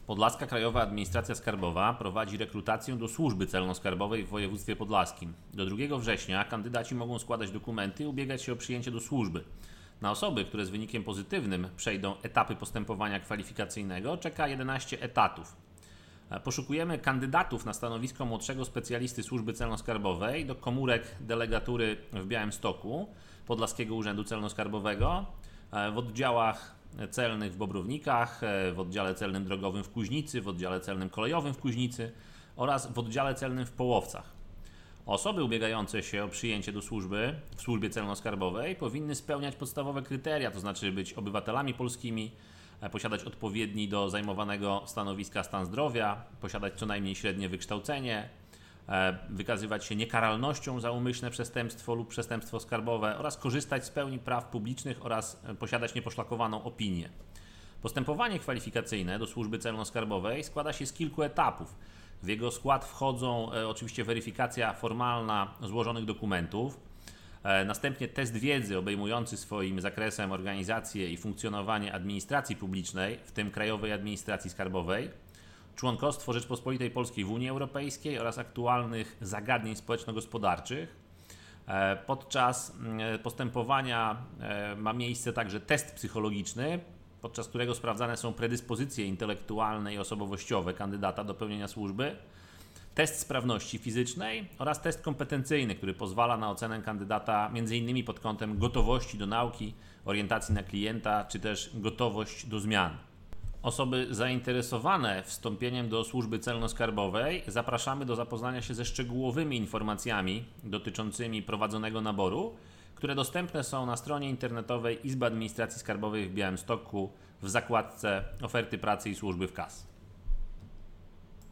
Podlaska Krajowa Administracja Skarbowa prowadzi rekrutację do służby celno-skarbowej w województwie podlaskim. Do 2 września kandydaci mogą składać dokumenty i ubiegać się o przyjęcie do służby. Na osoby, które z wynikiem pozytywnym przejdą etapy postępowania kwalifikacyjnego, czeka 11 etatów. Poszukujemy kandydatów na stanowisko młodszego specjalisty służby celno-skarbowej do komórek delegatury w Białymstoku, Podlaskiego Urzędu Celno-Skarbowego, w oddziałach celnych w Bobrownikach, w oddziale celnym drogowym w Kuźnicy, w oddziale celnym kolejowym w Kuźnicy oraz w oddziale celnym w Połowcach. Osoby ubiegające się o przyjęcie do służby w służbie celno-skarbowej powinny spełniać podstawowe kryteria, to znaczy być obywatelami polskimi, posiadać odpowiedni do zajmowanego stanowiska stan zdrowia, posiadać co najmniej średnie wykształcenie, wykazywać się niekaralnością za umyślne przestępstwo lub przestępstwo skarbowe oraz korzystać z pełni praw publicznych oraz posiadać nieposzlakowaną opinię. Postępowanie kwalifikacyjne do służby celno-skarbowej składa się z kilku etapów. W jego skład wchodzą oczywiście weryfikacja formalna złożonych dokumentów, następnie test wiedzy obejmujący swoim zakresem organizację i funkcjonowanie administracji publicznej, w tym Krajowej Administracji Skarbowej, członkostwo Rzeczpospolitej Polskiej w Unii Europejskiej oraz aktualnych zagadnień społeczno-gospodarczych. Podczas postępowania ma miejsce także test psychologiczny, podczas którego sprawdzane są predyspozycje intelektualne i osobowościowe kandydata do pełnienia służby, test sprawności fizycznej oraz test kompetencyjny, który pozwala na ocenę kandydata m.in. pod kątem gotowości do nauki, orientacji na klienta czy też gotowość do zmian. Osoby zainteresowane wstąpieniem do służby celno-skarbowej zapraszamy do zapoznania się ze szczegółowymi informacjami dotyczącymi prowadzonego naboru, które dostępne są na stronie internetowej Izby Administracji Skarbowej w Białymstoku w zakładce Oferty pracy i służby w KAS.